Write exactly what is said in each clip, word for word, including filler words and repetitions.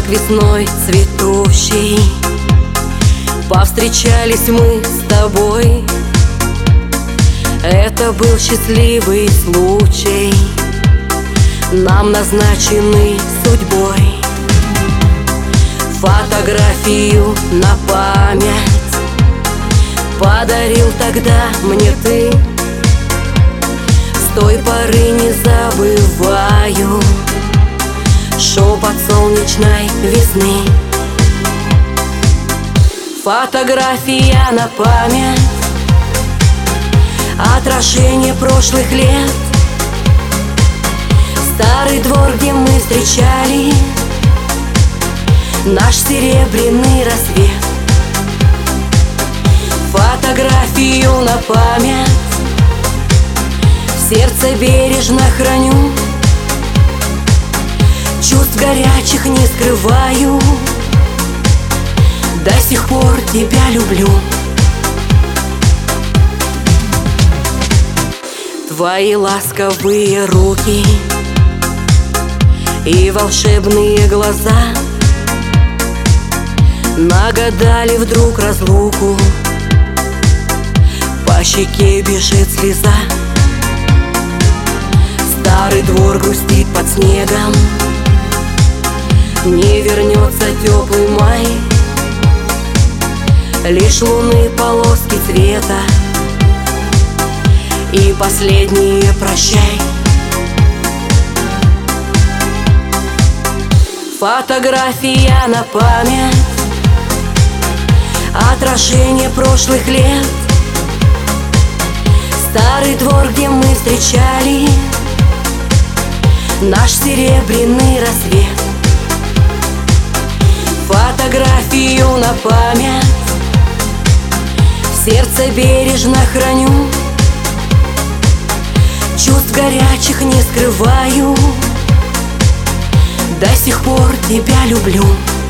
весной цветущей повстречались мы с тобой. Это был счастливый случай, нам назначенный судьбой. Фотографию на память подарил тогда мне ты. С той поры не забываю шепот солнечной весны. Фотография на память, отражение прошлых лет. Старый двор, где мы встречали наш серебряный рассвет. Фотографию на память в сердце бережно храню. Чувств горячих не скрываю, до сих пор тебя люблю. Твои ласковые руки и волшебные глаза нагадали вдруг разлуку, по щеке бежит слеза. Старый двор грустит под снегом, не вернется теплый май. Лишь луны полоски цвета и последние прощай. Фотография на память, отражение прошлых лет. Старый двор, где мы встречали наш серебряный рассвет. Фотографию на память в сердце бережно храню. Чувств горячих не скрываю, до сих пор тебя люблю.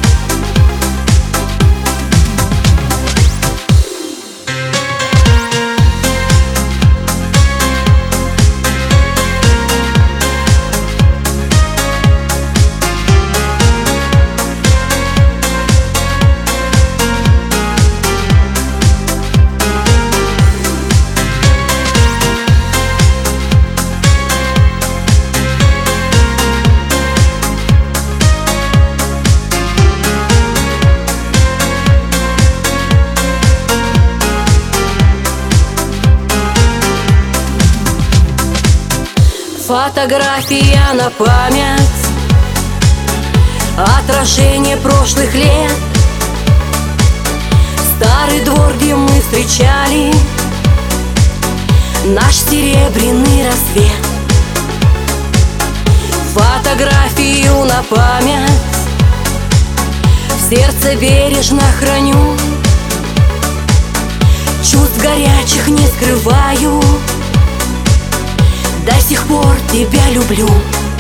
Фотография на память, отражение прошлых лет. Старый двор, где мы встречали наш серебряный рассвет. Фотографию на память в сердце бережно храню. Чувств горячих не скрываю, до сих пор тебя люблю.